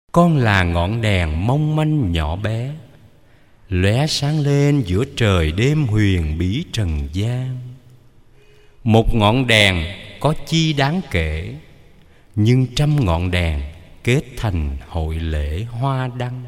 Con là ngọn đèn mong manh nhỏ bé, lóe sáng lên giữa trời đêm huyền bí trần gian. Một ngọn đèn có chi đáng kể, nhưng trăm ngọn đèn kết thành hội lễ hoa đăng.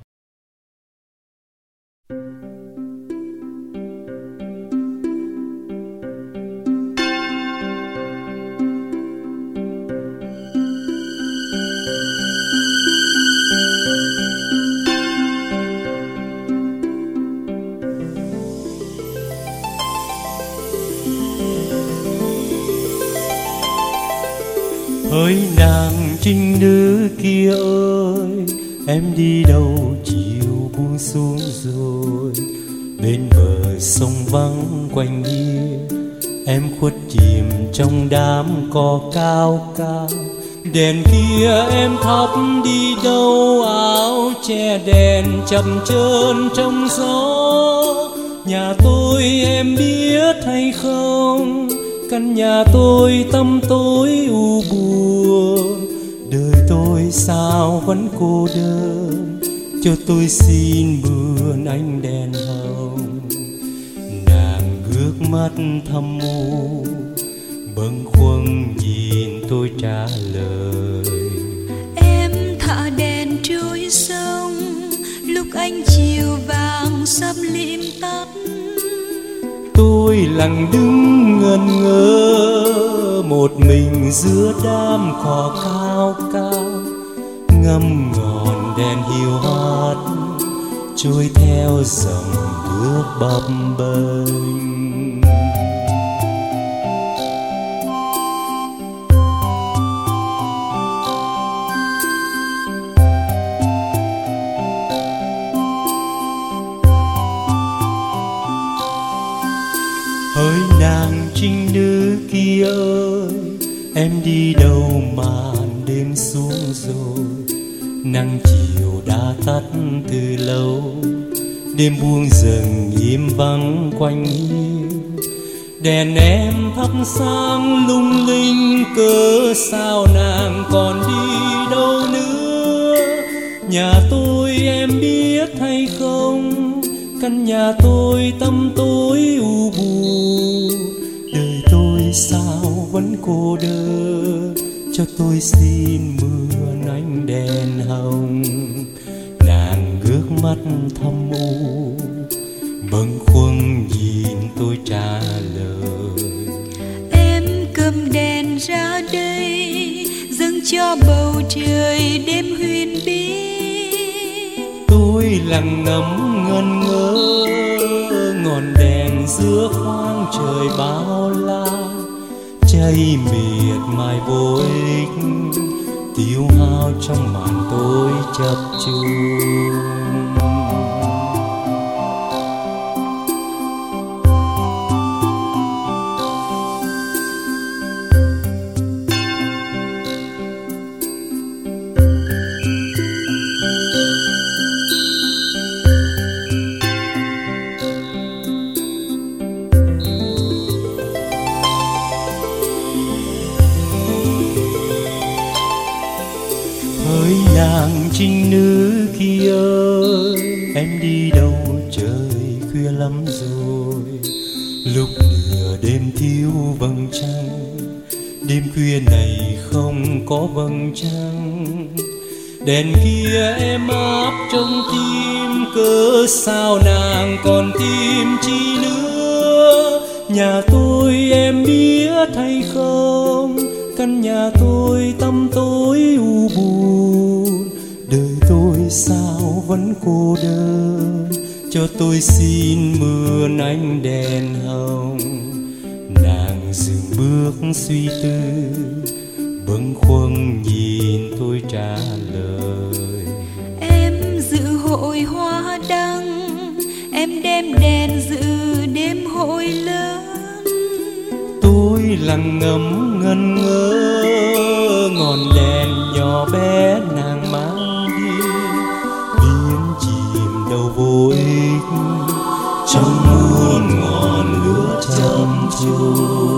Hỡi nàng trinh nữ kia ơi, em đi đâu chiều buông xuống rồi. Bên bờ sông vắng quanh hiu, em khuất chìm trong đám cỏ cao cao. Đèn kia em thắp đi đâu, áo che đèn chậm chơn trong gió. Nhà tôi em biết hay không, căn nhà tôi tăm tối u buồn. Đời tôi sao vẫn cô đơn, cho tôi xin mượn ánh đèn hồng. Nàng ngước mắt thâm u, bâng khuâng nhìn tôi trả lời. Em thả đèn trôi sông, lúc ánh chiều vàng sắp lim tắt. Tôi lặng đứng ngẩn ngơ, một mình giữa đám cỏ cao cao. Ngâm ngọn đèn hiu hắt, trôi theo dòng nước bập bênh. Hỡi nàng trinh nữ kia ơi, em đi đâu màn đêm xuống rồi. Nắng chiều đã tắt từ lâu, đêm buông dần im vắng quanh hiu. Đèn em thắp sáng lung linh, cớ sao nàng còn đi đâu nữa. Nhà tôi em biết hay không, căn nhà tôi tăm tối u buồn. Đời tôi sao vẫn cô đơn, cho tôi xin mượn ánh đèn hồng. Nàng ngước mắt thâm u, bâng khuâng nhìn tôi trả lời. Em cầm đèn ra đây, dâng cho bầu trời đêm huyền bí. Tôi lặng ngắm ngẩn ngơ, ngọn đèn giữa khoang trời bao la. Cháy miệt mài vô ích, tiêu hao trong màn tối chập chờn. Hỡi nàng trinh nữ kia ơi, em đi đâu trời khuya lắm rồi. Lúc nửa đêm thiếu vầng trăng, đêm khuya này không có vầng trăng. Đèn kia em áp trong tim, cớ sao nàng còn tìm chi nữa. Nhà tôi em biết hay không, căn nhà tôi tăm tối u buồn. Đời tôi sao vẫn cô đơn, cho tôi xin mượn ánh đèn hồng. Nàng dừng bước suy tư, bâng khuâng nhìn tôi trả lời. Em dự hội hoa đăng, em đem đèn dự đêm hội lớn. Tôi lặng ngắm ngẩn ngơ, ngọn đèn nhỏ bé nàng mang đi, biến chìm đâu vô ích trong muôn ngọn lửa châm chua.